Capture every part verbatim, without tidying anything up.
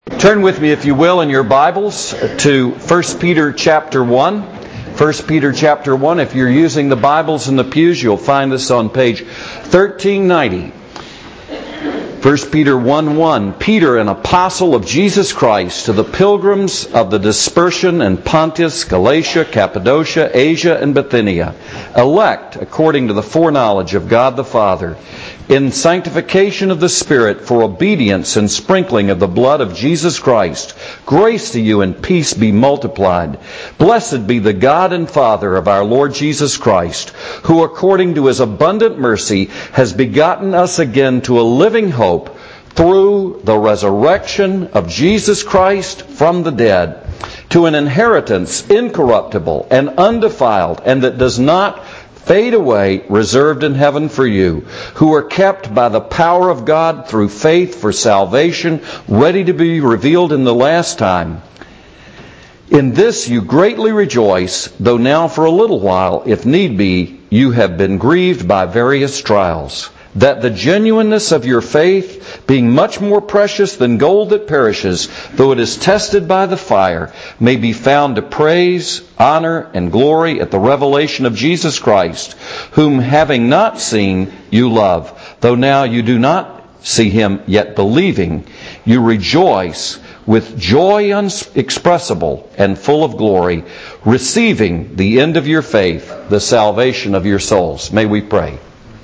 Turn with me, if you will, in your Bibles to First Peter chapter one. First Peter chapter one. If you're using the Bibles in the pews, you'll find this on page thirteen ninety. First Peter one one. Peter, an apostle of Jesus Christ, to the pilgrims of the dispersion in Pontus, Galatia, Cappadocia, Asia, and Bithynia, elect according to the foreknowledge of God the Father, in sanctification of the Spirit, for obedience and sprinkling of the blood of Jesus Christ, grace to you and peace be multiplied. Blessed be the God and Father of our Lord Jesus Christ, who according to His abundant mercy has begotten us again to a living hope through the resurrection of Jesus Christ from the dead, to an inheritance incorruptible and undefiled, and that does not fade away, reserved in heaven for you, who are kept by the power of God through faith for salvation, ready to be revealed in the last time. In this you greatly rejoice, though now for a little while, if need be, you have been grieved by various trials, that the genuineness of your faith, being much more precious than gold that perishes, though it is tested by the fire, may be found to praise, honor, and glory at the revelation of Jesus Christ, whom having not seen, you love, though now you do not see Him, yet believing, you rejoice with joy inexpressible and full of glory, receiving the end of your faith, the salvation of your souls. May we pray.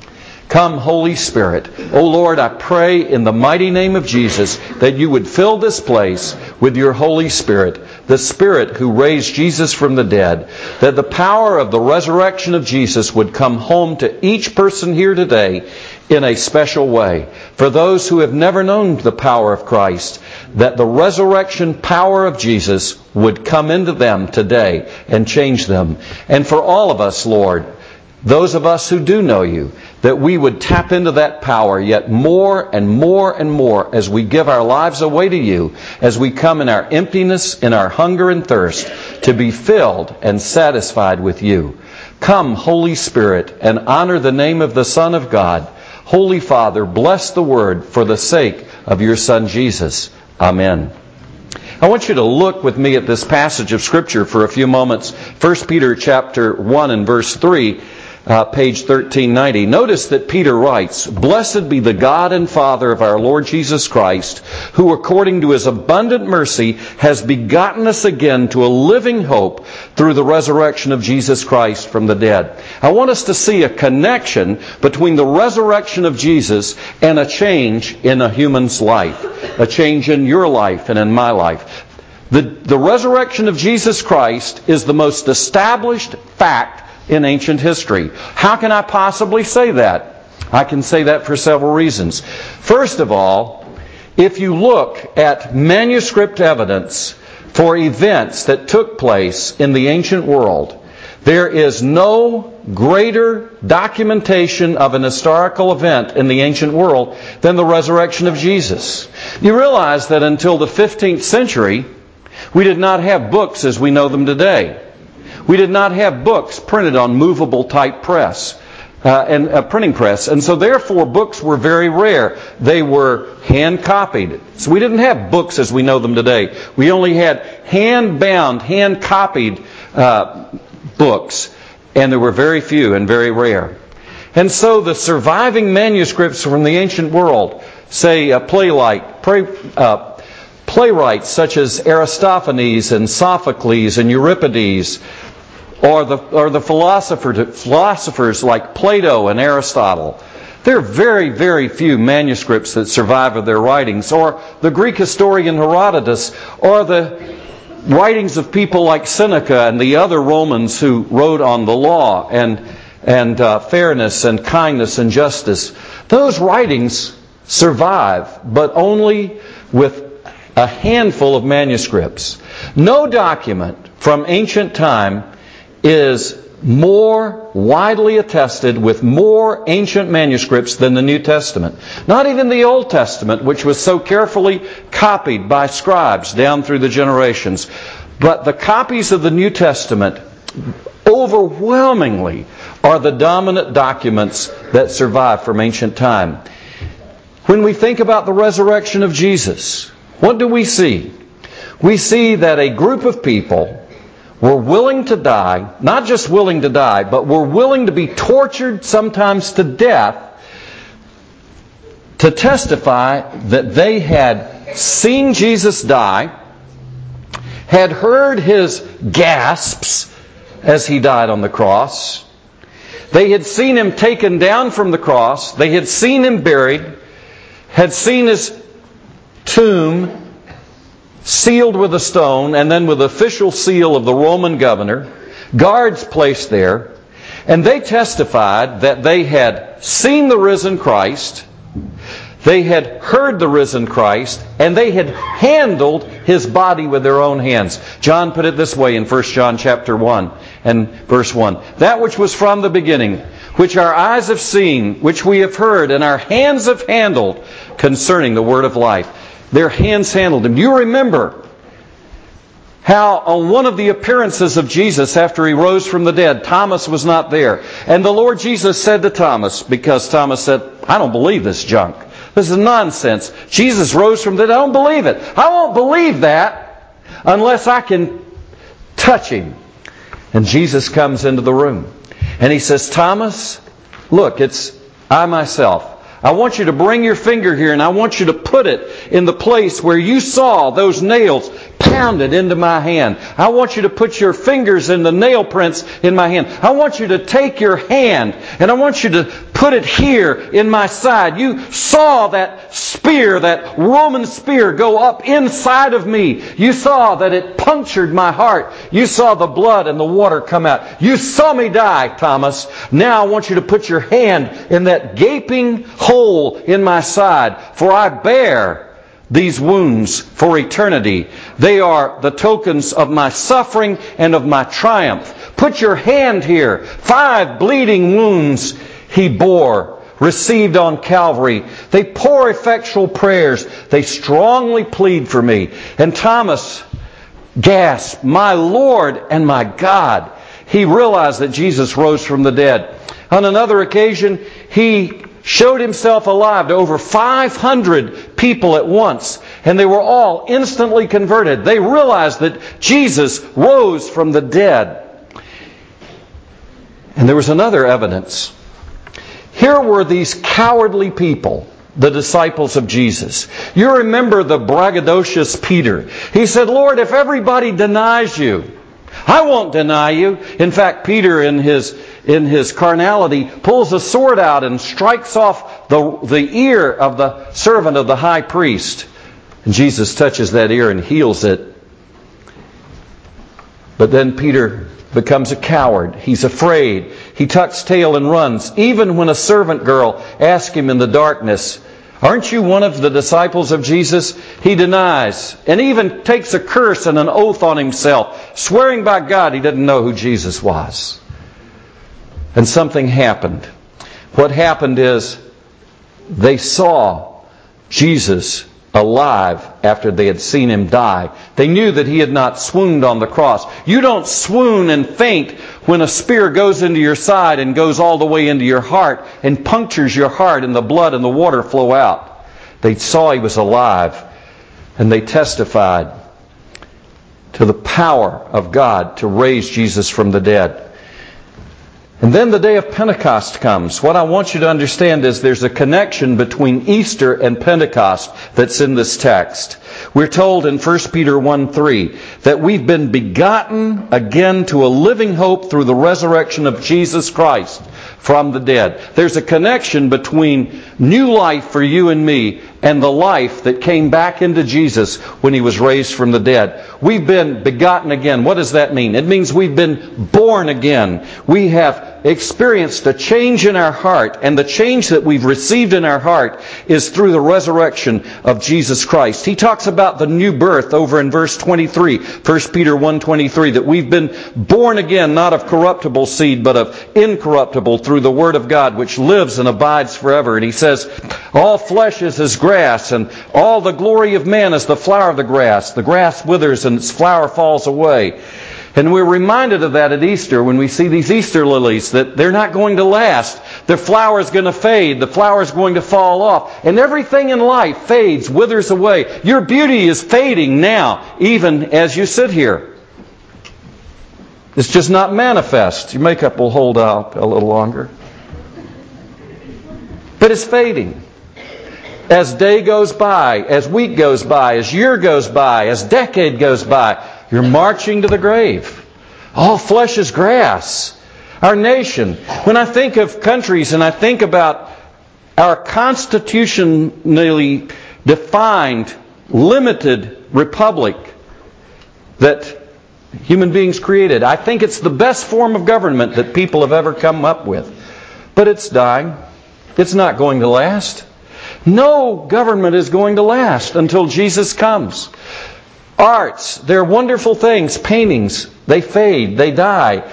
Come, Holy Spirit. O Lord, I pray in the mighty name of Jesus that you would fill this place with your Holy Spirit, the Spirit who raised Jesus from the dead, that the power of the resurrection of Jesus would come home to each person here today in a special way. For those who have never known the power of Christ, that the resurrection power of Jesus would come into them today and change them. And for all of us, Lord, those of us who do know you, that we would tap into that power yet more and more and more as we give our lives away to you, as we come in our emptiness, in our hunger and thirst, to be filled and satisfied with you. Come, Holy Spirit, and honor the name of the Son of God. Holy Father, bless the Word for the sake of your Son Jesus. Amen. I want you to look with me at this passage of Scripture for a few moments. First Peter chapter one and verse three. Uh, page thirteen ninety. Notice that Peter writes, Blessed be the God and Father of our Lord Jesus Christ, who according to His abundant mercy has begotten us again to a living hope through the resurrection of Jesus Christ from the dead. I want us to see a connection between the resurrection of Jesus and a change in a human's life. A change in your life and in my life. The, the resurrection of Jesus Christ is the most established fact in ancient history. How can I possibly say that? I can say that for several reasons. First of all, if you look at manuscript evidence for events that took place in the ancient world, there is no greater documentation of an historical event in the ancient world than the resurrection of Jesus. You realize that until the fifteenth century, we did not have books as we know them today. We did not have books printed on movable type press uh, and a printing press, and so therefore books were very rare. They were hand copied. So we didn't have books as we know them today. We only had hand bound, hand copied uh, books, and there were very few and very rare. And so the surviving manuscripts from the ancient world, say a playwright, play, uh, playwrights such as Aristophanes and Sophocles and Euripides, or the or the philosopher, philosophers like Plato and Aristotle. There are very, very few manuscripts that survive of their writings. Or the Greek historian Herodotus, or the writings of people like Seneca and the other Romans who wrote on the law and, and uh, fairness and kindness and justice. Those writings survive, but only with a handful of manuscripts. No document from ancient time is more widely attested with more ancient manuscripts than the New Testament. Not even the Old Testament, which was so carefully copied by scribes down through the generations. But the copies of the New Testament overwhelmingly are the dominant documents that survive from ancient time. When we think about the resurrection of Jesus, What do we see? We see that a group of people were willing to die, not just willing to die, but were willing to be tortured, sometimes to death, to testify that they had seen Jesus die, had heard His gasps as He died on the cross. They had seen Him taken down from the cross. They had seen Him buried, had seen His tomb sealed with a stone, and then with the official seal of the Roman governor, guards placed there, and they testified that they had seen the risen Christ, they had heard the risen Christ, and they had handled His body with their own hands. John put it this way in First John chapter one and verse one. That which was from the beginning, which our eyes have seen, which we have heard, and our hands have handled concerning the word of life. Their hands handled Him. Do you remember how on one of the appearances of Jesus after He rose from the dead, Thomas was not there. And the Lord Jesus said to Thomas, because Thomas said, I don't believe this junk. This is nonsense. Jesus rose from the dead. I don't believe it. I won't believe that unless I can touch Him. And Jesus comes into the room. And He says, Thomas, look, it's I myself. I want you to bring your finger here and I want you to put it in the place where you saw those nails pounded into my hand. I want you to put your fingers in the nail prints in my hand. I want you to take your hand and I want you to put it here in my side. You saw that spear, that Roman spear go up inside of me. You saw that it punctured my heart. You saw the blood and the water come out. You saw me die, Thomas. Now I want you to put your hand in that gaping hole in my side, for I bear these wounds for eternity. They are the tokens of my suffering and of my triumph. Put your hand here. Five bleeding wounds He bore, received on Calvary. They pour effectual prayers. They strongly plead for me. And Thomas gasped, my Lord and my God. He realized that Jesus rose from the dead. On another occasion, He showed Himself alive to over five hundred people at once, and they were all instantly converted. They realized that Jesus rose from the dead. And there was another evidence. Here were these cowardly people, the disciples of Jesus. You remember the braggadocious Peter. He said, Lord, if everybody denies You, I won't deny You. In fact, Peter in his in his carnality pulls a sword out and strikes off the, the ear of the servant of the high priest. And Jesus touches that ear and heals it. But then Peter becomes a coward. He's afraid. He tucks tail and runs. Even when a servant girl asks him in the darkness, aren't you one of the disciples of Jesus? He denies and even takes a curse and an oath on himself, swearing by God he didn't know who Jesus was. And something happened. What happened is they saw Jesus alive after they had seen Him die. They knew that He had not swooned on the cross. You don't swoon and faint when a spear goes into your side and goes all the way into your heart and punctures your heart and the blood and the water flow out. They saw He was alive and they testified to the power of God to raise Jesus from the dead. And then the day of Pentecost comes. What I want you to understand is there's a connection between Easter and Pentecost that's in this text. We're told in First Peter one three that we've been begotten again to a living hope through the resurrection of Jesus Christ from the dead. There's a connection between new life for you and me and the life that came back into Jesus when He was raised from the dead. We've been begotten again. What does that mean? It means we've been born again. We have experienced a change in our heart, and the change that we've received in our heart is through the resurrection of Jesus Christ. He talks about the new birth over in verse twenty-three, First Peter one twenty-three, that we've been born again, not of corruptible seed, but of incorruptible, through the Word of God, which lives and abides forever. And he says, all flesh is as grass, and all the glory of man is the flower of the grass. The grass withers and its flower falls away, And we're reminded of that at Easter when we see these Easter lilies, that they're not going to last. The flower's going to fade. The flower's going to fall off. And everything in life fades, withers away. Your beauty is fading now, even as you sit here. It's just not manifest. Your makeup will hold out a little longer. But it's fading. As day goes by, as week goes by, as year goes by, as decade goes by, you're marching to the grave. All flesh is grass. Our nation. When I think of countries and I think about our constitutionally defined, limited republic that human beings created, I think it's the best form of government that people have ever come up with. But it's dying. It's not going to last. No government is going to last until Jesus comes. Arts, they're wonderful things. Paintings, they fade, they die.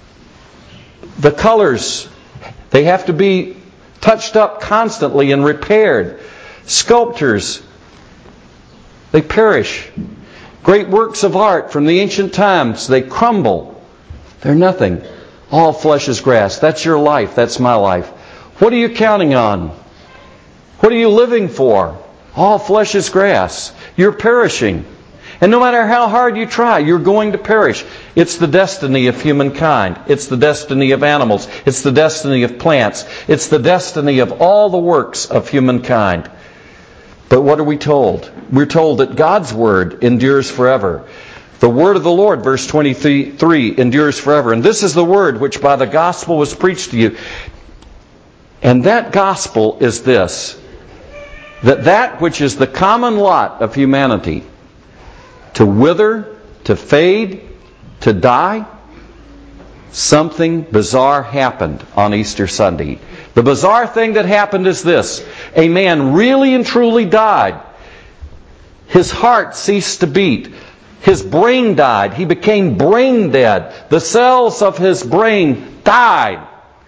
The colors, they have to be touched up constantly and repaired. Sculptures, they perish. Great works of art from the ancient times, they crumble. They're nothing. All flesh is grass. That's your life. That's my life. What are you counting on? What are you living for? All flesh is grass. You're perishing. And no matter how hard you try, you're going to perish. It's the destiny of humankind. It's the destiny of animals. It's the destiny of plants. It's the destiny of all the works of humankind. But what are we told? We're told that God's Word endures forever. The Word of the Lord, verse twenty-three, endures forever. And this is the Word which by the gospel was preached to you. And that gospel is this, that that which is the common lot of humanity, to wither, to fade, to die, something bizarre happened on Easter Sunday. The bizarre thing that happened is this. A man really and truly died. His heart ceased to beat. His brain died. He became brain dead. The cells of his brain died.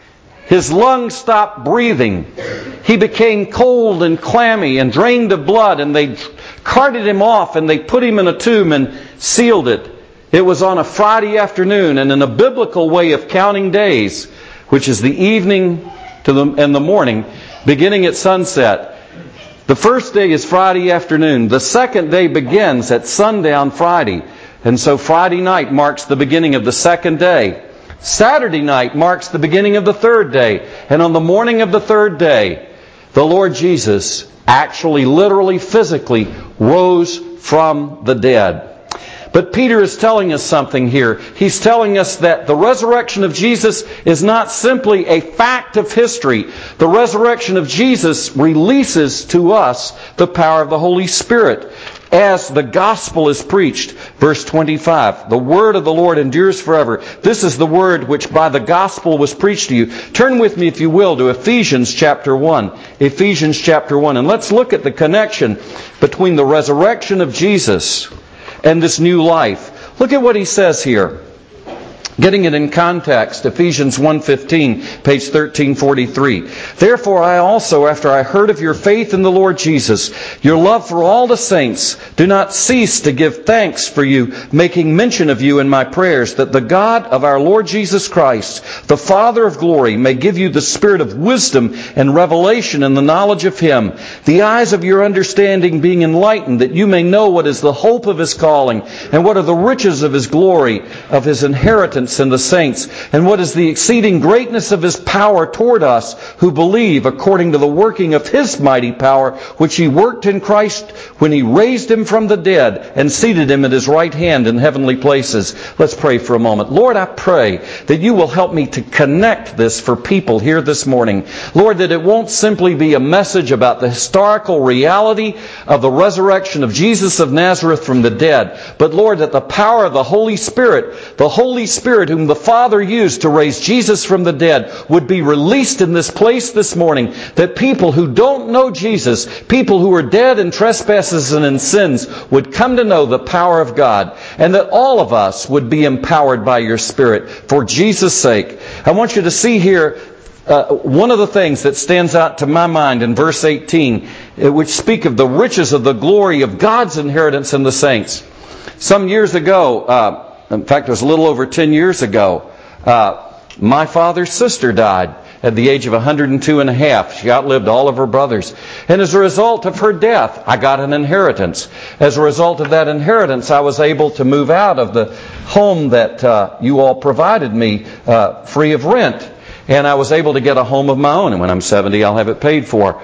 His lungs stopped breathing. He became cold and clammy and drained of blood, and they carted him off and they put him in a tomb and sealed it. It was on a Friday afternoon, and in a biblical way of counting days, which is the evening to the, and the morning, beginning at sunset. The first day is Friday afternoon. The second day begins at sundown Friday. And so Friday night marks the beginning of the second day. Saturday night marks the beginning of the third day. And on the morning of the third day, the Lord Jesus actually, literally, physically rose from the dead. But Peter is telling us something here. He's telling us that the resurrection of Jesus is not simply a fact of history. The resurrection of Jesus releases to us the power of the Holy Spirit as the gospel is preached. Verse twenty-five, the word of the Lord endures forever. This is the word which by the gospel was preached to you. Turn with me, if you will, to Ephesians chapter one. Ephesians chapter one. And let's look at the connection between the resurrection of Jesus and this new life. Look at what he says here. Getting it in context, Ephesians one fifteen, page thirteen forty-three. Therefore I also, after I heard of your faith in the Lord Jesus, your love for all the saints, do not cease to give thanks for you, making mention of you in my prayers, that the God of our Lord Jesus Christ, the Father of glory, may give you the spirit of wisdom and revelation in the knowledge of Him, the eyes of your understanding being enlightened, that you may know what is the hope of His calling, and what are the riches of His glory, of His inheritance in the saints, and what is the exceeding greatness of His power toward us who believe, according to the working of His mighty power, which He worked in Christ when He raised Him from the dead and seated Him at His right hand in heavenly places. Let's pray for a moment. Lord, I pray that you will help me to connect this for people here this morning. Lord, that it won't simply be a message about the historical reality of the resurrection of Jesus of Nazareth from the dead, but Lord, that the power of the Holy Spirit, the Holy Spirit whom the Father used to raise Jesus from the dead, would be released in this place this morning, that people who don't know Jesus, people who are dead in trespasses and in sins, would come to know the power of God, and that all of us would be empowered by your Spirit for Jesus' sake. I want you to see here Uh, one of the things that stands out to my mind in verse eighteen, which speak of the riches of the glory of God's inheritance in the saints. Some years ago, uh, in fact, it was a little over ten years ago, uh, my father's sister died at the age of one hundred two and a half. She outlived all of her brothers. And as a result of her death, I got an inheritance. As a result of that inheritance, I was able to move out of the home that uh, you all provided me uh, free of rent. And I was able to get a home of my own. And when I'm seventy, I'll have it paid for.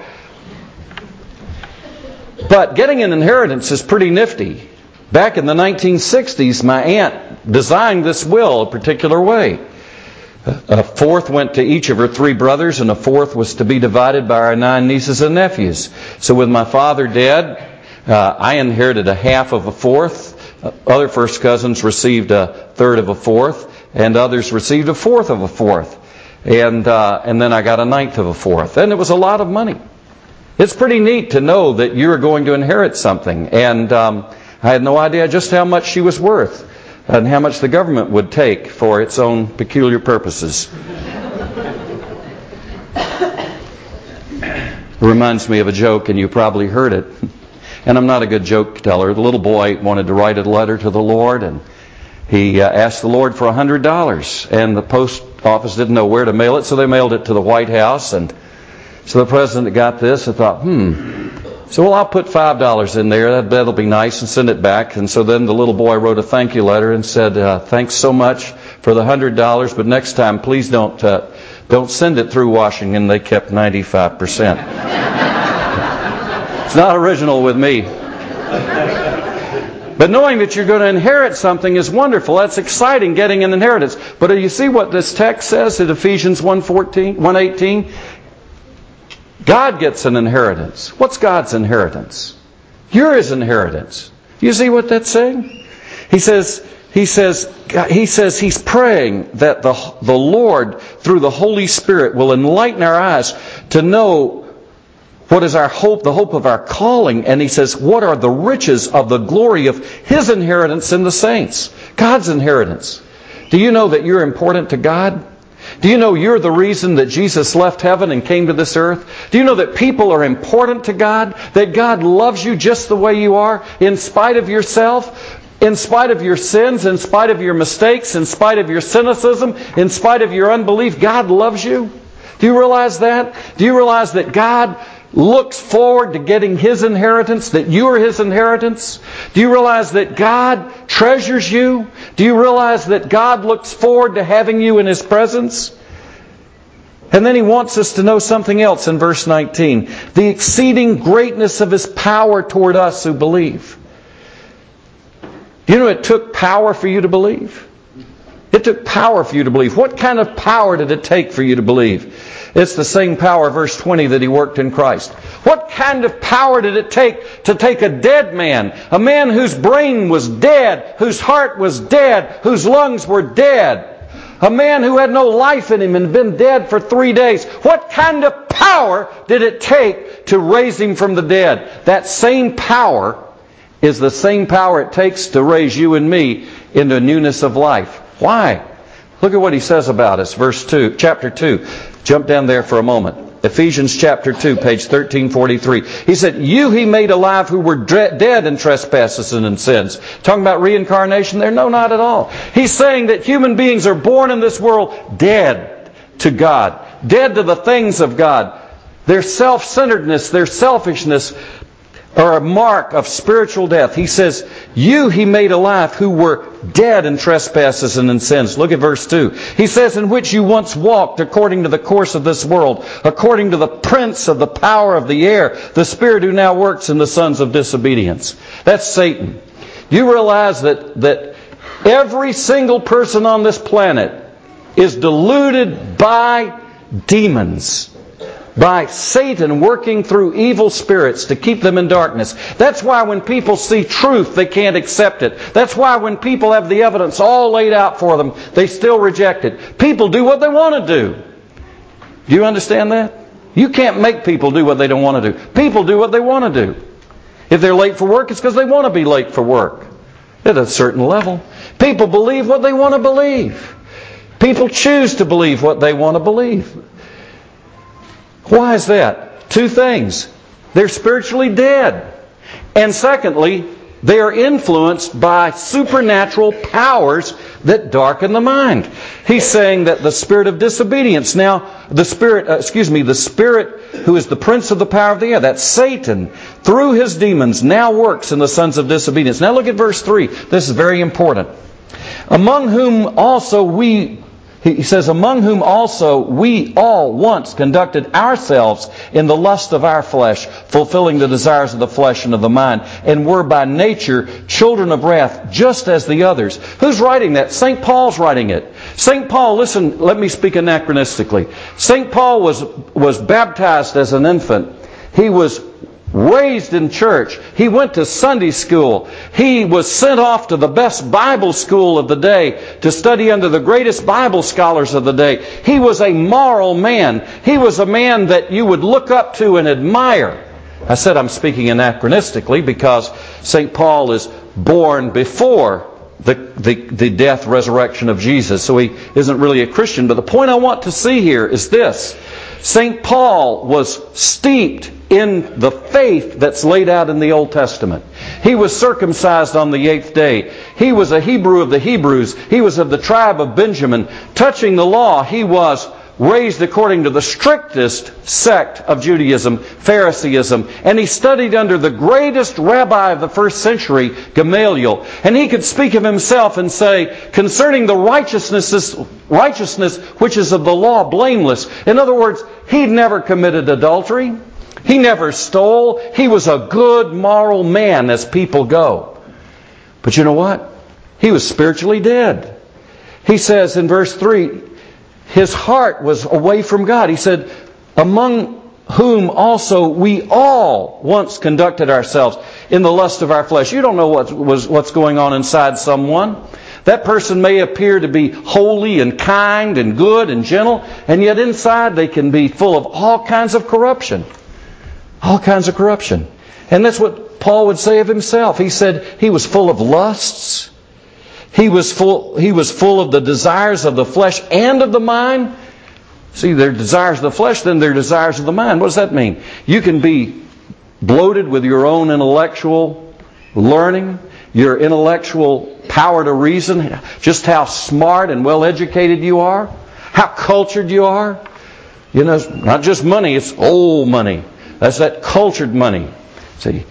But getting an inheritance is pretty nifty. Back in the nineteen sixties, my aunt designed this will a particular way. A fourth went to each of her three brothers, and a fourth was to be divided by our nine nieces and nephews. So with my father dead, uh, I inherited a half of a fourth. Uh, other first cousins received a third of a fourth, and others received a fourth of a fourth. And uh, and then I got a ninth of a fourth. And it was a lot of money. It's pretty neat to know that you're going to inherit something. And um, I had no idea just how much she was worth and how much the government would take for its own peculiar purposes. It reminds me of a joke, and you probably heard it. And I'm not a good joke teller. The little boy wanted to write a letter to the Lord, and he uh, asked the Lord for one hundred dollars. And the post office didn't know where to mail it, so they mailed it to the White House. And so the president got this and thought, hmm... So, well, I'll put five dollars in there. That, that'll be nice, and send it back. And so then the little boy wrote a thank you letter and said, uh, thanks so much for the one hundred dollars, but next time, please don't uh, don't send it through Washington. They kept ninety-five percent. It's not original with me. But knowing that you're going to inherit something is wonderful. That's exciting, getting an inheritance. But do you see what this text says in Ephesians one fourteen, one eighteen? God gets an inheritance. What's God's inheritance? You're His inheritance. You see what that's saying? He says, he says, he says He's praying that the, the Lord, through the Holy Spirit, will enlighten our eyes to know what is our hope, the hope of our calling. And He says, what are the riches of the glory of His inheritance in the saints? God's inheritance. Do you know that you're important to God? Do you know you're the reason that Jesus left heaven and came to this earth? Do you know that people are important to God? That God loves you just the way you are, in spite of yourself, in spite of your sins, in spite of your mistakes, in spite of your cynicism, in spite of your unbelief? God loves you. Do you realize that? Do you realize that God looks forward to getting His inheritance, that you are His inheritance? Do you realize that God treasures you? Do you realize that God looks forward to having you in His presence? And then He wants us to know something else in verse nineteen. The exceeding greatness of His power toward us who believe. Do you know it took power for you to believe? It took power for you to believe. What kind of power did it take for you to believe? It's the same power, verse twenty, that He worked in Christ. What kind of power did it take to take a dead man, a man whose brain was dead, whose heart was dead, whose lungs were dead, a man who had no life in him and had been dead for three days? What kind of power did it take to raise him from the dead? That same power is the same power it takes to raise you and me into newness of life. Why? Look at what he says about us, verse two, chapter two. Jump down there for a moment. Ephesians chapter two, page thirteen forty-three. He said, you He made alive who were dread, dead in trespasses and in sins. Talking about reincarnation there? No, not at all. He's saying that human beings are born in this world dead to God. Dead to the things of God. Their self-centeredness, their selfishness are a mark of spiritual death. He says, you He made alive who were dead in trespasses and in sins. Look at verse two. He says, in which you once walked according to the course of this world, according to the prince of the power of the air, the spirit who now works in the sons of disobedience. That's Satan. You realize that, that every single person on this planet is deluded by demons. By Satan working through evil spirits to keep them in darkness. That's why when people see truth, they can't accept it. That's why when people have the evidence all laid out for them, they still reject it. People do what they want to do. Do you understand that? You can't make people do what they don't want to do. People do what they want to do. If they're late for work, it's because they want to be late for work. At a certain level. People believe what they want to believe. People choose to believe what they want to believe. Why is that? Two things. They're spiritually dead. And secondly, They are influenced by supernatural powers that darken the mind. He's saying that the spirit of disobedience, now the spirit, uh, excuse me, the spirit who is the prince of the power of the air, that's Satan, through his demons, now works in the sons of disobedience. Now look at verse three. This is very important. Among whom also we, he says, among whom also we all once conducted ourselves in the lust of our flesh, fulfilling the desires of the flesh and of the mind, and were by nature children of wrath, just as the others. Who's writing that? Saint Paul's writing it. Saint Paul, listen, let me speak anachronistically. Saint Paul was, was baptized as an infant. He was raised in church. He went to Sunday school. He was sent off to the best Bible school of the day to study under the greatest Bible scholars of the day. He was a moral man. He was a man that you would look up to and admire. I said I'm speaking anachronistically because Saint Paul is born before the, the, the death, resurrection of Jesus. So he isn't really a Christian. But the point I want to see here is this. Saint Paul was steeped in the faith that's laid out in the Old Testament. He was circumcised on the eighth day. He was a Hebrew of the Hebrews. He was of the tribe of Benjamin. Touching the law, he was raised according to the strictest sect of Judaism, Phariseeism. And he studied under the greatest rabbi of the first century, Gamaliel. And he could speak of himself and say, concerning the righteousness, righteousness which is of the law, blameless. In other words, he'd never committed adultery. He never stole. He was a good moral man as people go. But you know what? He was spiritually dead. He says in verse three, his heart was away from God. He said, among whom also we all once conducted ourselves in the lust of our flesh. You don't know what was, what's going on inside someone. That person may appear to be holy and kind and good and gentle, and yet inside they can be full of all kinds of corruption. All kinds of corruption. And that's what Paul would say of himself. He said he was full of lusts. He was full, he was full of the desires of the flesh and of the mind. See, their desires of the flesh, then their desires of the mind. What does that mean? You can be bloated with your own intellectual learning, your intellectual power to reason, just how smart and well educated you are, how cultured you are. You know, it's not just money, it's old money. That's that cultured money. See,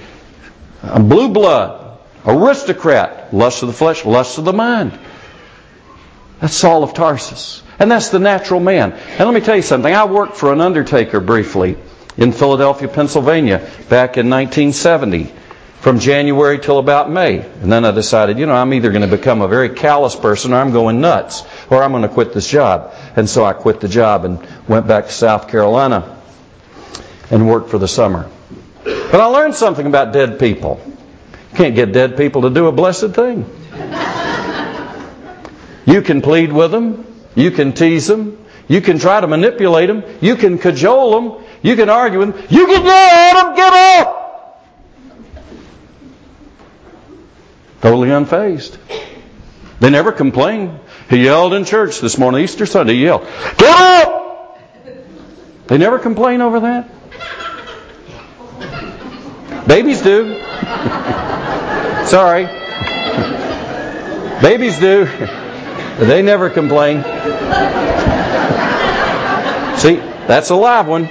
a blue blood, aristocrat, lust of the flesh, lust of the mind. That's Saul of Tarsus. And that's the natural man. And let me tell you something. I worked for an undertaker briefly in Philadelphia, Pennsylvania, back in nineteen seventy, from January till about May. And then I decided, you know, I'm either going to become a very callous person or I'm going nuts, or I'm going to quit this job. And so I quit the job and went back to South Carolina and worked for the summer. But I learned something about dead people. You can't get dead people to do a blessed thing. You can plead with them. You can tease them. You can try to manipulate them. You can cajole them. You can argue with them. You can yell at them. Get up! Totally unfazed. They never complain. He yelled in church this morning, Easter Sunday. He yelled, get up! They never complain over that. Babies do. Sorry. Babies do. But they never complain. See, that's a live one.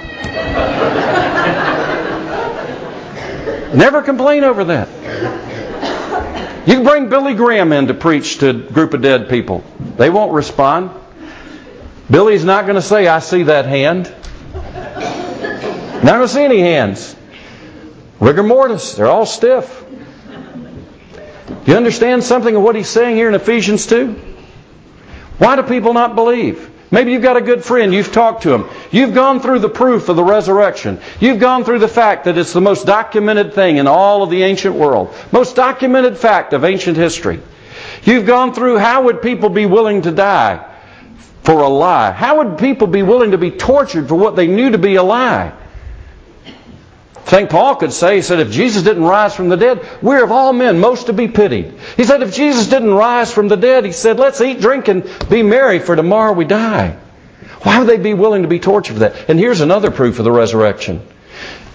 Never complain over that. You can bring Billy Graham in to preach to a group of dead people. They won't respond. Billy's not going to say, I see that hand. Not going to see any hands. Rigor mortis. They're all stiff. Do you understand something of what he's saying here in Ephesians two? Why do people not believe? Maybe you've got a good friend. You've talked to him. You've gone through the proof of the resurrection. You've gone through the fact that it's the most documented thing in all of the ancient world. Most documented fact of ancient history. You've gone through how would people be willing to die for a lie? How would people be willing to be tortured for what they knew to be a lie? Saint Paul could say, he said, if Jesus didn't rise from the dead, we're of all men most to be pitied. He said, if Jesus didn't rise from the dead, he said, let's eat, drink, and be merry, for tomorrow we die. Why would they be willing to be tortured for that? And here's another proof of the resurrection.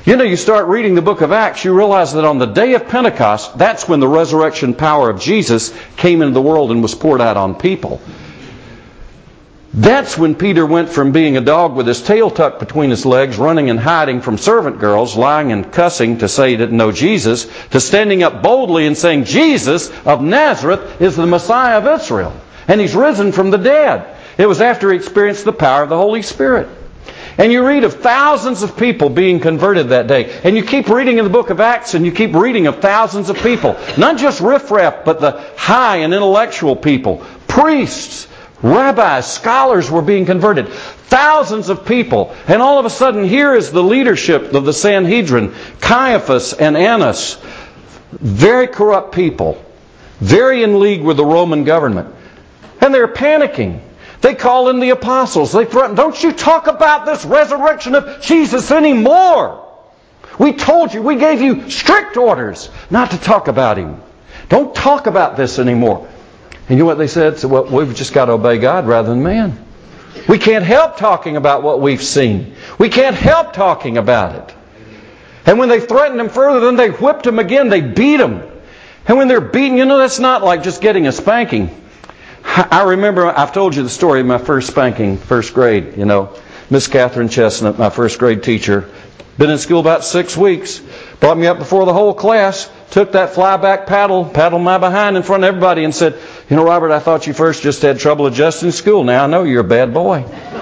You know, you start reading the book of Acts, you realize that on the day of Pentecost, that's when the resurrection power of Jesus came into the world and was poured out on people. That's when Peter went from being a dog with his tail tucked between his legs, running and hiding from servant girls, lying and cussing to say he didn't know Jesus, to standing up boldly and saying, Jesus of Nazareth is the Messiah of Israel. And He's risen from the dead. It was after he experienced the power of the Holy Spirit. And you read of thousands of people being converted that day. And you keep reading in the book of Acts and you keep reading of thousands of people. Not just riffraff, but the high and intellectual people. Priests, rabbis, scholars were being converted. Thousands of people. And all of a sudden here is the leadership of the Sanhedrin. Caiaphas and Annas. Very corrupt people. Very in league with the Roman government. And they're panicking. They call in the apostles. They threaten, don't you talk about this resurrection of Jesus anymore. We told you, we gave you strict orders not to talk about Him. Don't talk about this anymore. And you know what they said? So, well, we've just got to obey God rather than man. We can't help talking about what we've seen. We can't help talking about it. And when they threatened him further, then they whipped him again. They beat him. And when they're beaten, you know, that's not like just getting a spanking. I remember, I've told you the story of my first spanking, first grade, you know. Miss Catherine Chestnut, my first grade teacher. Been in school about six weeks. Brought me up before the whole class. Took that flyback paddle, paddled my behind in front of everybody and said, you know, Robert, I thought you first just had trouble adjusting to school. Now I know you're a bad boy.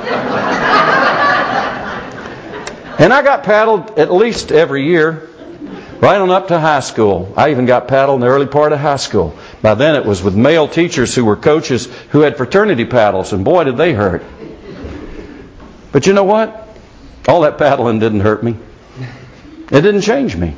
And I got paddled at least every year. Right on up to high school. I even got paddled in the early part of high school. By then it was with male teachers who were coaches who had fraternity paddles. And boy, did they hurt. But you know what? All that paddling didn't hurt me. It didn't change me.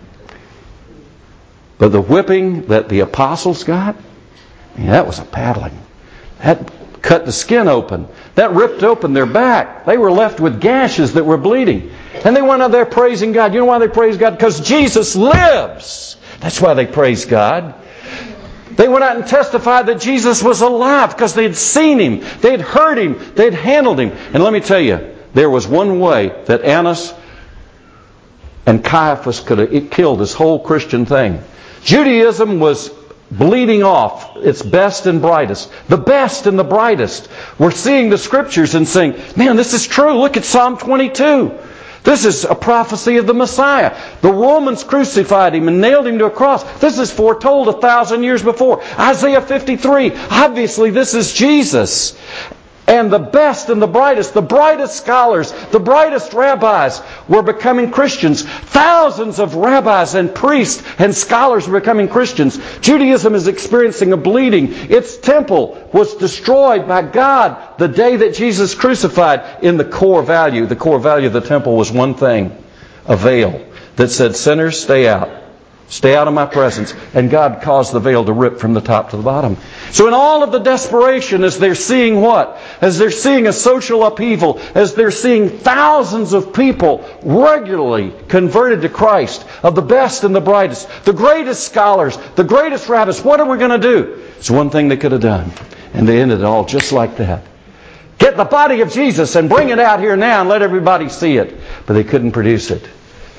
But the whipping that the apostles got, man, that was a paddling. That cut the skin open. That ripped open their back. They were left with gashes that were bleeding. And they went out there praising God. You know why they praised God? Because Jesus lives. That's why they praised God. They went out and testified that Jesus was alive because they'd seen Him. They'd heard Him. They'd handled Him. And let me tell you, there was one way that Annas and Caiaphas could have killed this whole Christian thing. Judaism was bleeding off its best and brightest. The best and the brightest were seeing the Scriptures and saying, man, this is true. Look at Psalm twenty-two. This is a prophecy of the Messiah. The Romans crucified Him and nailed Him to a cross. This is foretold a thousand years before. Isaiah fifty-three. Obviously, this is Jesus. And the best and the brightest, the brightest scholars, the brightest rabbis were becoming Christians. Thousands of rabbis and priests and scholars were becoming Christians. Judaism is experiencing a bleeding. Its temple was destroyed by God the day that Jesus crucified. In the core value, the core value of the temple was one thing, a veil that said, sinners, stay out. Stay out of my presence. And God caused the veil to rip from the top to the bottom. So in all of the desperation, as they're seeing what? As they're seeing a social upheaval, as they're seeing thousands of people regularly converted to Christ, of the best and the brightest, the greatest scholars, the greatest rabbis, what are we going to do? It's one thing they could have done. And they ended it all just like that. Get the body of Jesus and bring it out here now and let everybody see it. But they couldn't produce it.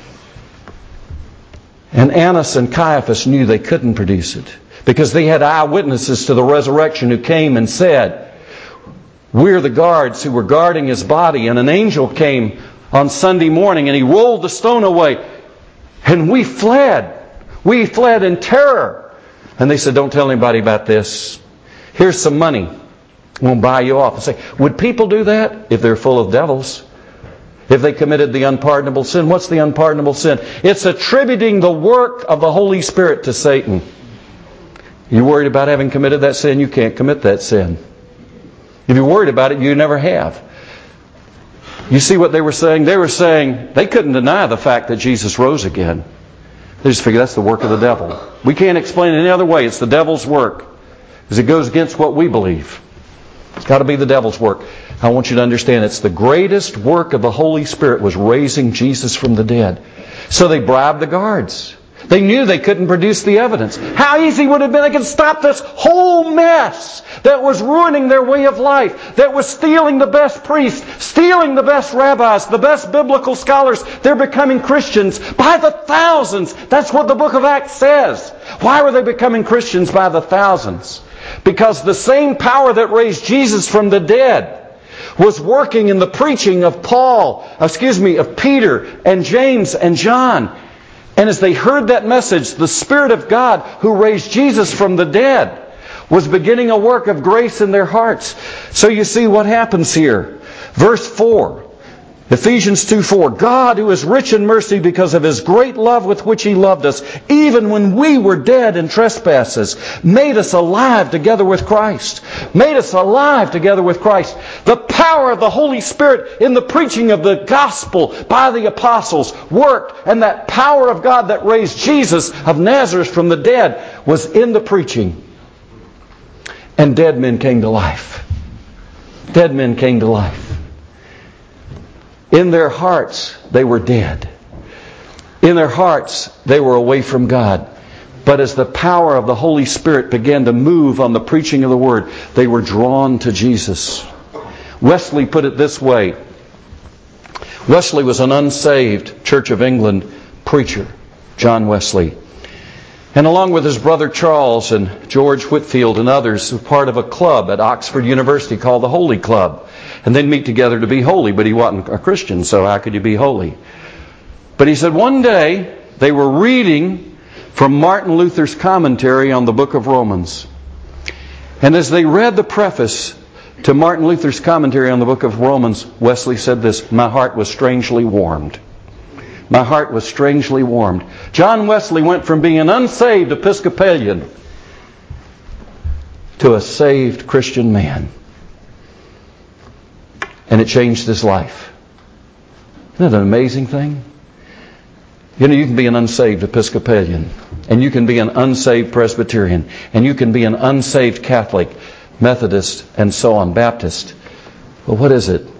And Annas and Caiaphas knew they couldn't produce it because they had eyewitnesses to the resurrection who came and said, we're the guards who were guarding His body, and an angel came on Sunday morning and he rolled the stone away and we fled. We fled in terror. And they said, don't tell anybody about this. Here's some money. We'll buy you off. And say, would people do that if they're full of devils? If they committed the unpardonable sin. What's the unpardonable sin? It's attributing the work of the Holy Spirit to Satan. You're worried about having committed that sin? You can't commit that sin. If you're worried about it, you never have. You see what they were saying? They were saying they couldn't deny the fact that Jesus rose again. They just figured that's the work of the devil. We can't explain it any other way. It's the devil's work. Because it goes against what we believe. It's got to be the devil's work. I want you to understand it's the greatest work of the Holy Spirit was raising Jesus from the dead. So they bribed the guards. They knew they couldn't produce the evidence. How easy would it have been? They could stop this whole mess that was ruining their way of life, that was stealing the best priests, stealing the best rabbis, the best biblical scholars. They're becoming Christians by the thousands. That's what the book of Acts says. Why were they becoming Christians by the thousands? Because the same power that raised Jesus from the dead was working in the preaching of Paul, excuse me, of Peter and James and John. And as they heard that message, the Spirit of God who raised Jesus from the dead was beginning a work of grace in their hearts. So you see what happens here. Verse four. Ephesians two four. God, who is rich in mercy because of His great love with which He loved us, even when we were dead in trespasses, made us alive together with Christ. Made us alive together with Christ. The power of the Holy Spirit in the preaching of the gospel by the apostles worked, and that power of God that raised Jesus of Nazareth from the dead was in the preaching. And dead men came to life. Dead men came to life. In their hearts, they were dead. In their hearts, they were away from God. But as the power of the Holy Spirit began to move on the preaching of the Word, they were drawn to Jesus. Wesley put it this way. Wesley was an unsaved Church of England preacher, John Wesley. And along with his brother Charles and George Whitefield and others, were part of a club at Oxford University called the Holy Club. And they'd meet together to be holy, but he wasn't a Christian, so how could you be holy? But he said one day they were reading from Martin Luther's commentary on the book of Romans. And as they read the preface to Martin Luther's commentary on the book of Romans, Wesley said this, "My heart was strangely warmed." My heart was strangely warmed. John Wesley went from being an unsaved Episcopalian to a saved Christian man. And it changed his life. Isn't that an amazing thing? You know, you can be an unsaved Episcopalian, and you can be an unsaved Presbyterian, and you can be an unsaved Catholic, Methodist, and so on, Baptist. But what is it?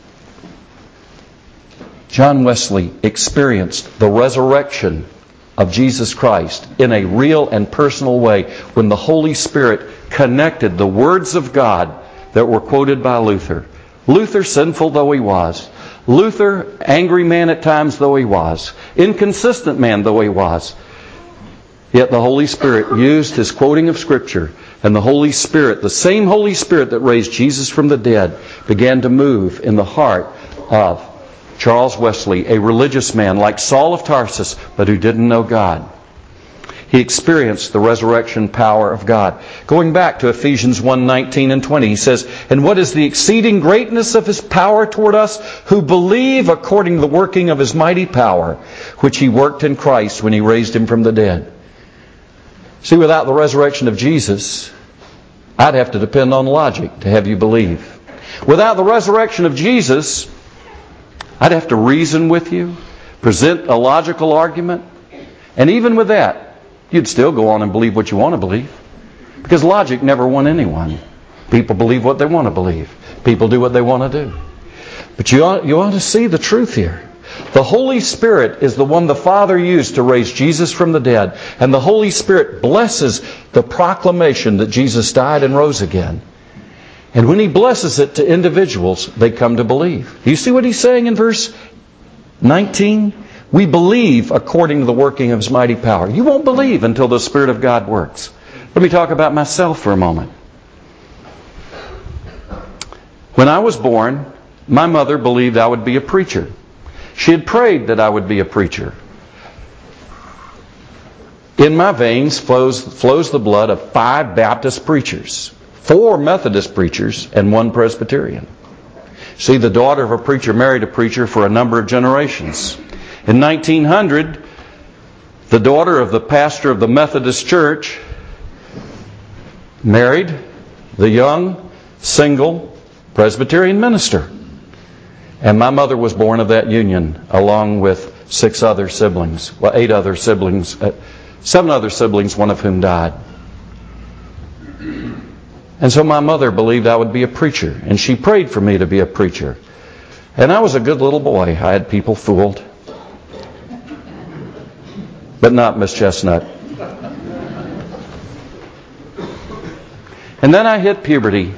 John Wesley experienced the resurrection of Jesus Christ in a real and personal way when the Holy Spirit connected the words of God that were quoted by Luther. Luther, sinful though he was. Luther, angry man at times though he was. Inconsistent man though he was. Yet the Holy Spirit used his quoting of Scripture, and the Holy Spirit, the same Holy Spirit that raised Jesus from the dead, began to move in the heart of Charles Wesley, a religious man like Saul of Tarsus, but who didn't know God. He experienced the resurrection power of God. Going back to Ephesians one nineteen and twenty, he says, "And what is the exceeding greatness of His power toward us who believe according to the working of His mighty power, which He worked in Christ when He raised Him from the dead." See, without the resurrection of Jesus, I'd have to depend on logic to have you believe. Without the resurrection of Jesus, I'd have to reason with you, present a logical argument, and even with that, you'd still go on and believe what you want to believe. Because logic never won anyone. People believe what they want to believe. People do what they want to do. But you ought, you ought to see the truth here. The Holy Spirit is the one the Father used to raise Jesus from the dead. And the Holy Spirit blesses the proclamation that Jesus died and rose again. And when He blesses it to individuals, they come to believe. Do you see what He's saying in verse nineteen? We believe according to the working of His mighty power. You won't believe until the Spirit of God works. Let me talk about myself for a moment. When I was born, my mother believed I would be a preacher. She had prayed that I would be a preacher. In my veins flows, flows the blood of five Baptist preachers, four Methodist preachers, and one Presbyterian. See, the daughter of a preacher married a preacher for a number of generations. In nineteen hundred, the daughter of the pastor of the Methodist Church married the young, single Presbyterian minister. And my mother was born of that union, along with six other siblings, well, eight other siblings, uh, seven other siblings, one of whom died. And so my mother believed I would be a preacher, and she prayed for me to be a preacher. And I was a good little boy. I had people fooled. but not Miss Chestnut. And then I hit puberty.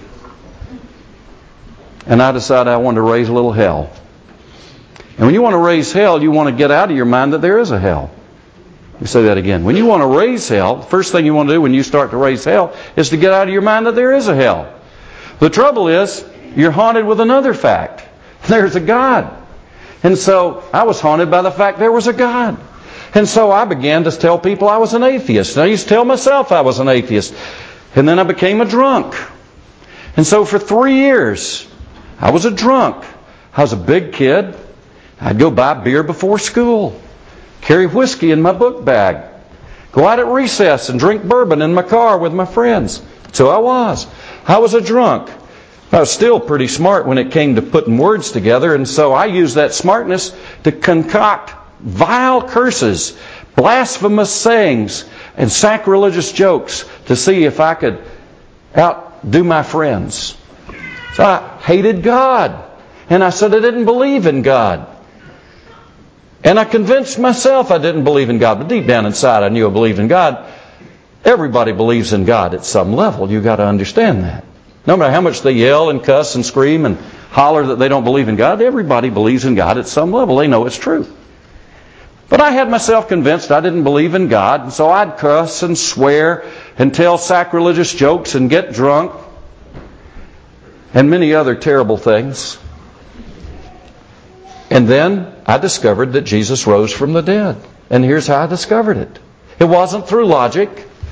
And I decided I wanted to raise a little hell. And when you want to raise hell, you want to get out of your mind that there is a hell. Let me say that again. When you want to raise hell, the first thing you want to do when you start to raise hell is to get out of your mind that there is a hell. The trouble is, you're haunted with another fact. There's a God. And so I was haunted by the fact there was a God. And so I began to tell people I was an atheist. And I used to tell myself I was an atheist. And then I became a drunk. And so for three years, I was a drunk. I was a big kid. I'd go buy beer before school, carry whiskey in my book bag, go out at recess and drink bourbon in my car with my friends. So I was. I was a drunk. I was still pretty smart when it came to putting words together, and so I used that smartness to concoct vile curses, blasphemous sayings, and sacrilegious jokes to see if I could outdo my friends. So I hated God. And I said I didn't believe in God. And I convinced myself I didn't believe in God. But deep down inside I knew I believed in God. Everybody believes in God at some level. You've got to understand that. No matter how much they yell and cuss and scream and holler that they don't believe in God, everybody believes in God at some level. They know it's true. But I had myself convinced I didn't believe in God. And so I'd cuss and swear and tell sacrilegious jokes and get drunk. And many other terrible things. And then I discovered that Jesus rose from the dead. And here's how I discovered it. It wasn't through logic.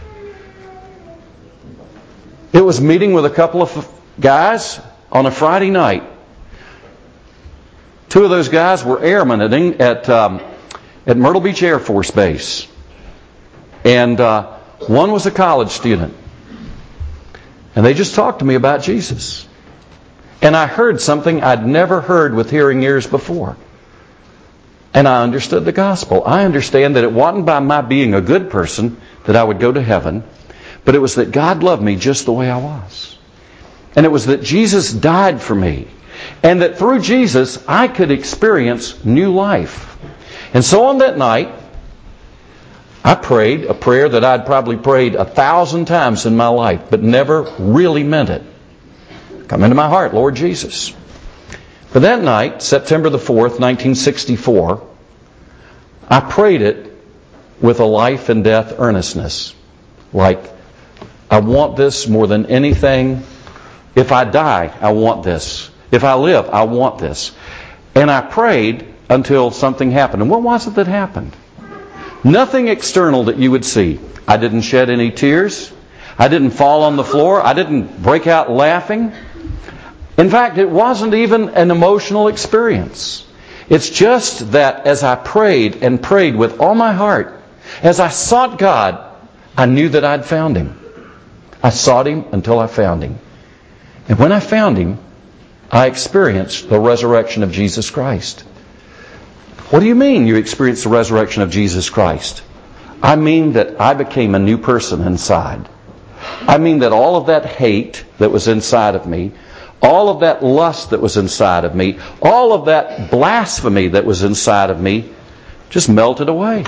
It was meeting with a couple of guys on a Friday night. Two of those guys were airmen at, at, um, at Myrtle Beach Air Force Base. And uh, one was a college student. And they just talked to me about Jesus. And I heard something I'd never heard with hearing ears before. And I understood the gospel. I understand that it wasn't by my being a good person that I would go to heaven, but it was that God loved me just the way I was. And it was that Jesus died for me. And that through Jesus, I could experience new life. And so on that night, I prayed a prayer that I'd probably prayed a thousand times in my life, but never really meant it. Come into my heart, Lord Jesus. But that night, September the fourth, nineteen sixty-four, I prayed it with a life and death earnestness. Like, I want this more than anything. If I die, I want this. If I live, I want this. And I prayed until something happened. And what was it that happened? Nothing external that you would see. I didn't shed any tears. I didn't fall on the floor. I didn't break out laughing. In fact, it wasn't even an emotional experience. It's just that as I prayed and prayed with all my heart, as I sought God, I knew that I'd found Him. I sought Him until I found Him. And when I found Him, I experienced the resurrection of Jesus Christ. What do you mean you experienced the resurrection of Jesus Christ? I mean that I became a new person inside. I mean that all of that hate that was inside of me, all of that lust that was inside of me, all of that blasphemy that was inside of me, just melted away.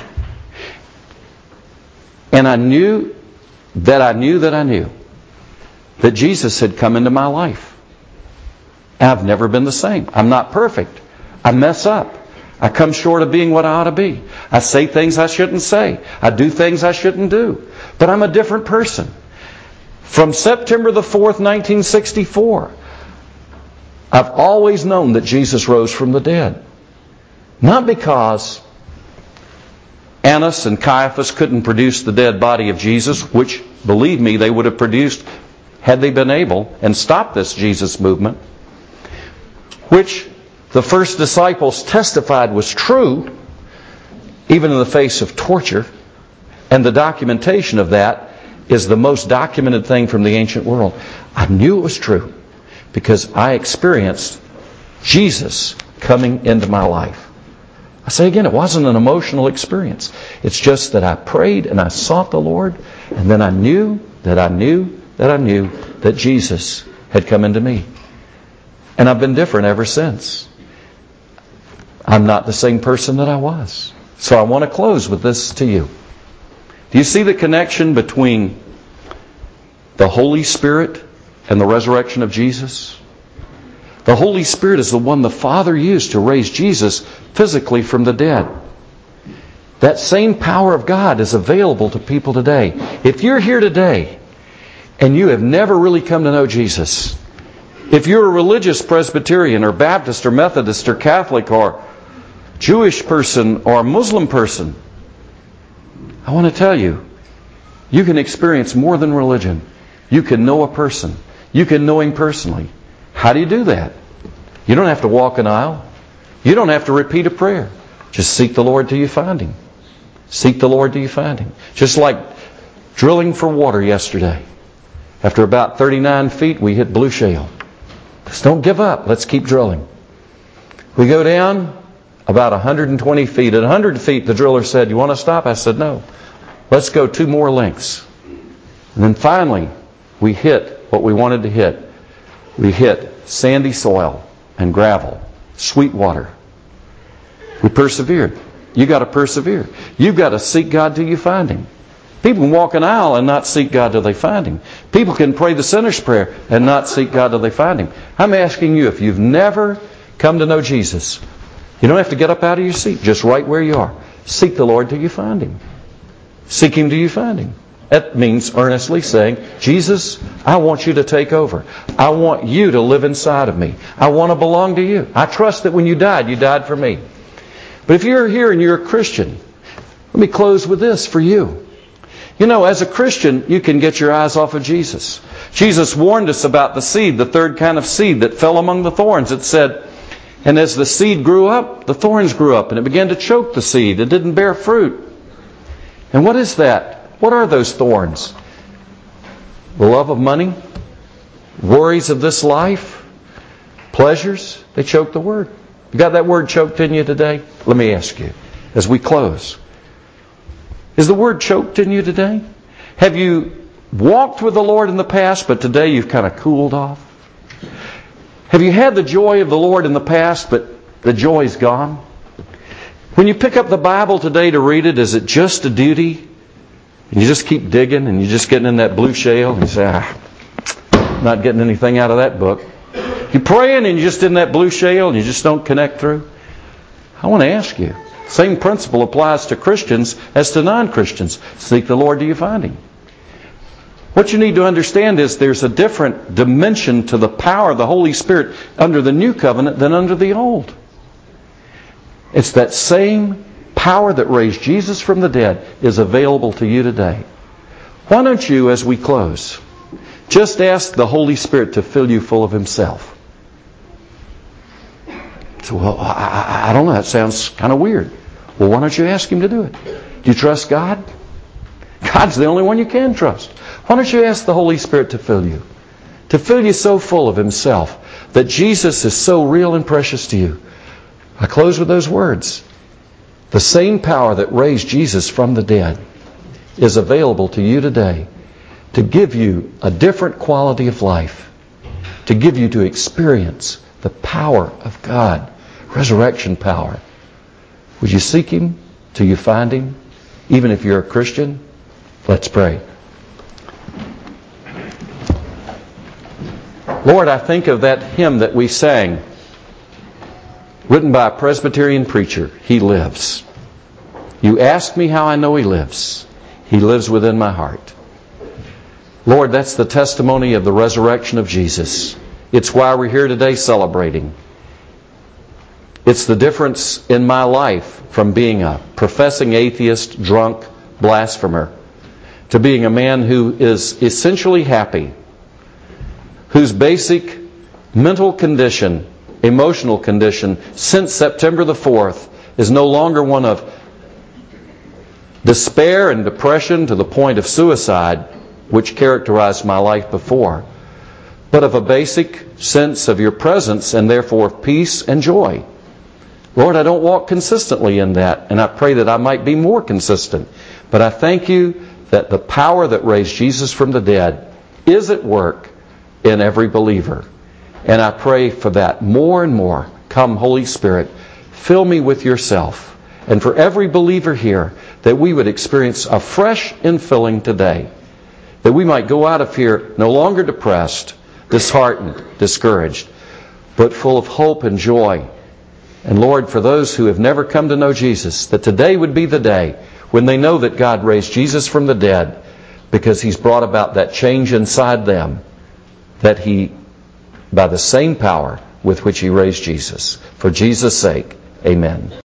And I knew that I knew that I knew that Jesus had come into my life. I've never been the same. I'm not perfect. I mess up. I come short of being what I ought to be. I say things I shouldn't say. I do things I shouldn't do. But I'm a different person. From September the fourth, nineteen sixty-four, I've always known that Jesus rose from the dead. Not because Annas and Caiaphas couldn't produce the dead body of Jesus, which, believe me, they would have produced had they been able, and stopped this Jesus movement, which the first disciples testified was true, even in the face of torture. And the documentation of that is the most documented thing from the ancient world. I knew it was true because I experienced Jesus coming into my life. I say again, it wasn't an emotional experience. It's just that I prayed and I sought the Lord, and then I knew that I knew that I knew that Jesus had come into me. And I've been different ever since. I'm not the same person that I was. So I want to close with this to you. Do you see the connection between the Holy Spirit and the resurrection of Jesus? The Holy Spirit is the one the Father used to raise Jesus physically from the dead. That same power of God is available to people today. If you're here today and you have never really come to know Jesus, if you're a religious Presbyterian or Baptist or Methodist or Catholic or Jewish person or Muslim person, I want to tell you, you can experience more than religion. You can know a person. You can know him personally. How do you do that? You don't have to walk an aisle. You don't have to repeat a prayer. Just seek the Lord till you find him. Seek the Lord till you find him. Just like drilling for water yesterday. After about thirty-nine feet, we hit blue shale. Just don't give up. Let's keep drilling. We go down about one hundred twenty feet. At one hundred feet, the driller said, "You want to stop?" I said, "No. Let's go two more lengths." And then finally, we hit what we wanted to hit. We hit sandy soil and gravel, sweet water. We persevered. You got to persevere. You've got to seek God till you find him. People can walk an aisle and not seek God till they find him. People can pray the sinner's prayer and not seek God till they find him. I'm asking you, if you've never come to know Jesus, you don't have to get up out of your seat. Just right where you are. Seek the Lord till you find him. Seek him till you find him. That means earnestly saying, "Jesus, I want you to take over. I want you to live inside of me. I want to belong to you. I trust that when you died, you died for me." But if you're here and you're a Christian, let me close with this for you. You know, as a Christian, you can get your eyes off of Jesus. Jesus warned us about the seed, the third kind of seed that fell among the thorns. It said, "And as the seed grew up, the thorns grew up, and it began to choke the seed. It didn't bear fruit." And what is that? What are those thorns? The love of money? Worries of this life? Pleasures? They choke the word. You got that word choked in you today? Let me ask you, as we close, is the word choked in you today? Have you walked with the Lord in the past, but today you've kind of cooled off? Have you had the joy of the Lord in the past, but the joy's gone? When you pick up the Bible today to read it, is it just a duty? And you just keep digging and you're just getting in that blue shale and you say, "Ah, I'm not getting anything out of that book." You're praying and you're just in that blue shale and you just don't connect through. I want to ask you, same principle applies to Christians as to non-Christians. Seek the Lord till you find him. What you need to understand is there's a different dimension to the power of the Holy Spirit under the new covenant than under the old. It's that same power that raised Jesus from the dead is available to you today. Why don't you, as we close, just ask the Holy Spirit to fill you full of himself? So, well, I, I don't know. That sounds kind of weird. Well, why don't you ask him to do it? Do you trust God? God's the only one you can trust. Why don't you ask the Holy Spirit to fill you? To fill you so full of himself that Jesus is so real and precious to you. I close with those words. The same power that raised Jesus from the dead is available to you today to give you a different quality of life, to give you to experience the power of God, resurrection power. Would you seek him till you find him, even if you're a Christian? Let's pray. Lord, I think of that hymn that we sang, written by a Presbyterian preacher. He lives. You ask me how I know he lives. He lives within my heart. Lord, that's the testimony of the resurrection of Jesus. It's why we're here today celebrating. It's the difference in my life from being a professing atheist, drunk, blasphemer, to being a man who is essentially happy, whose basic mental condition, emotional condition, since September the fourth, is no longer one of despair and depression to the point of suicide, which characterized my life before, but of a basic sense of your presence and therefore of peace and joy. Lord, I don't walk consistently in that, and I pray that I might be more consistent. But I thank you that the power that raised Jesus from the dead is at work in every believer. And I pray for that more and more. Come, Holy Spirit, fill me with yourself and for every believer here, that we would experience a fresh infilling today. That we might go out of here no longer depressed, disheartened, discouraged, but full of hope and joy. And Lord, for those who have never come to know Jesus, that today would be the day when they know that God raised Jesus from the dead, because He's brought about that change inside them, that He, by the same power with which He raised Jesus. For Jesus' sake, amen.